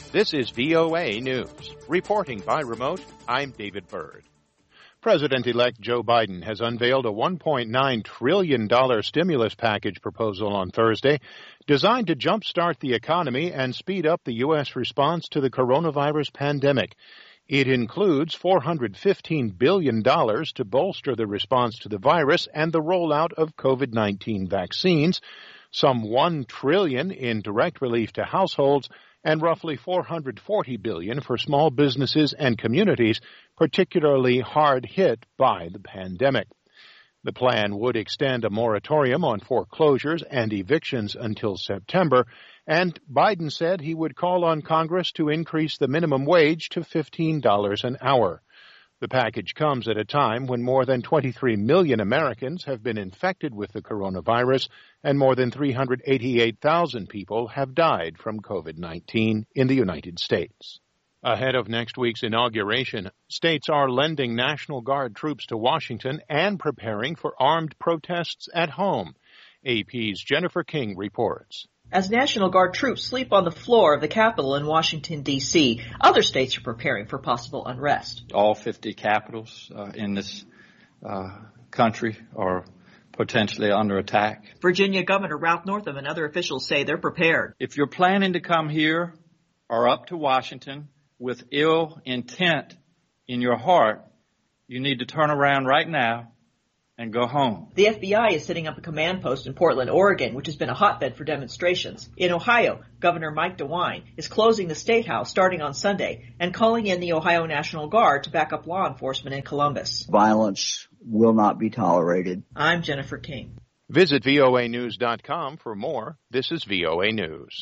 This is VOA News. Reporting by remote, I'm David Byrd. President-elect Joe Biden has unveiled a $1.9 trillion stimulus package proposal on Thursday designed to jumpstart the economy and speed up the U.S. response to the coronavirus pandemic. It includes $415 billion to bolster the response to the virus and the rollout of COVID-19 vaccines, some $1 trillion in direct relief to households, and roughly $440 billion for small businesses and communities particularly hard hit by the pandemic. The plan would extend a moratorium on foreclosures and evictions until September, and Biden said he would call on Congress to increase the minimum wage to $15 an hour. The package comes at a time when more than 23 million Americans have been infected with the coronavirus and more than 388,000 people have died from COVID-19 in the United States. Ahead of next week's inauguration, states are lending National Guard troops to Washington and preparing for armed protests at home. AP's Jennifer King reports. As National Guard troops sleep on the floor of the Capitol in Washington, D.C., other states are preparing for possible unrest. All 50 capitals in this country are potentially under attack. Virginia Governor Ralph Northam and other officials say they're prepared. If you're planning to come here or up to Washington with ill intent in your heart, you need to turn around right now and go home. The FBI is setting up a command post in Portland, Oregon, which has been a hotbed for demonstrations. In Ohio, Governor Mike DeWine is closing the State House starting on Sunday and calling in the Ohio National Guard to back up law enforcement in Columbus. Violence will not be tolerated. I'm Jennifer King. Visit voanews.com for more. This is VOA News.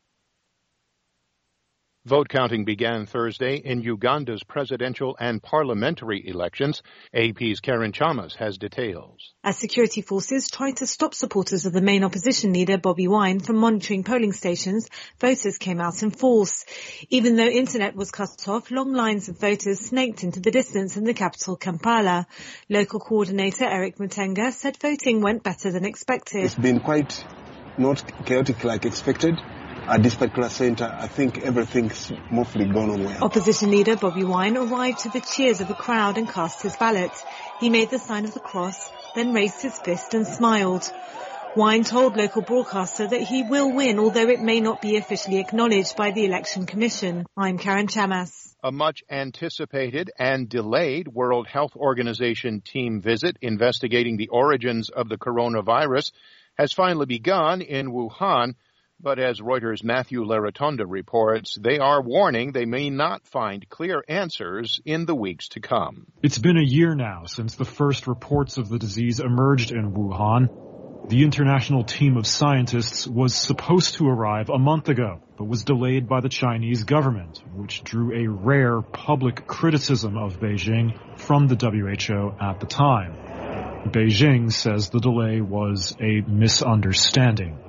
Vote counting began Thursday in Uganda's presidential and parliamentary elections. AP's Karen Chamas has details. As security forces tried to stop supporters of the main opposition leader, Bobi Wine, from monitoring polling stations, voters came out in force. Even though internet was cut off, long lines of voters snaked into the distance in the capital, Kampala. Local coordinator Eric Mutenga said voting went better than expected. It's been quite not chaotic like expected. At this particular centre, I think everything's mostly gone on well. Opposition leader Bobi Wine arrived to the cheers of a crowd and cast his ballot. He made the sign of the cross, then raised his fist and smiled. Wine told local broadcaster that he will win, although it may not be officially acknowledged by the Election Commission. I'm Karen Chamas. A much-anticipated and delayed World Health Organization team visit investigating the origins of the coronavirus has finally begun in Wuhan. But as Reuters' Matthew Larotonda reports, they are warning they may not find clear answers in the weeks to come. It's been a year now since the first reports of the disease emerged in Wuhan. The international team of scientists was supposed to arrive a month ago, but was delayed by the Chinese government, which drew a rare public criticism of Beijing from the WHO at the time. Beijing says the delay was a misunderstanding.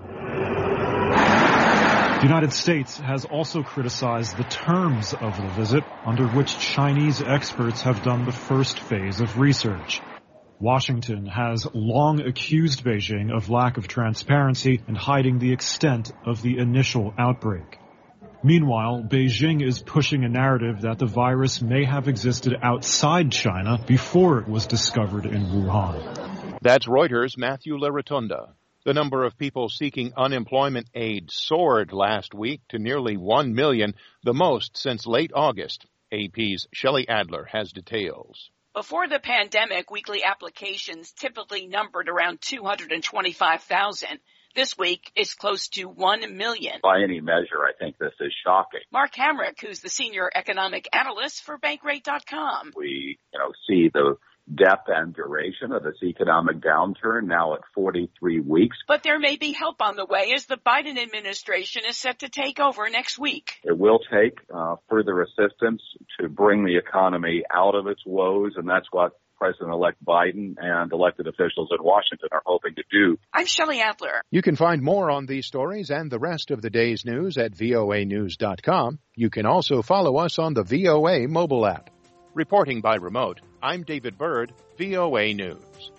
The United States has also criticized the terms of the visit, under which Chinese experts have done the first phase of research. Washington has long accused Beijing of lack of transparency and hiding the extent of the initial outbreak. Meanwhile, Beijing is pushing a narrative that the virus may have existed outside China before it was discovered in Wuhan. That's Reuters' Matthew Larotonda. The number of people seeking unemployment aid soared last week to nearly 1 million, the most since late August. AP's Shelley Adler has details. Before the pandemic, weekly applications typically numbered around 225,000. This week, it's close to 1 million. By any measure, I think this is shocking. Mark Hamrick, who's the senior economic analyst for Bankrate.com. We, see the depth and duration of this economic downturn now at 43 weeks. But there may be help on the way as the Biden administration is set to take over next week. It will take further assistance to bring the economy out of its woes, and that's what President-elect Biden and elected officials in Washington are hoping to do. I'm Shelley Adler. You can find more on these stories and the rest of the day's news at voanews.com. You can also follow us on the VOA mobile app. Reporting by remote, I'm David Byrd, VOA News.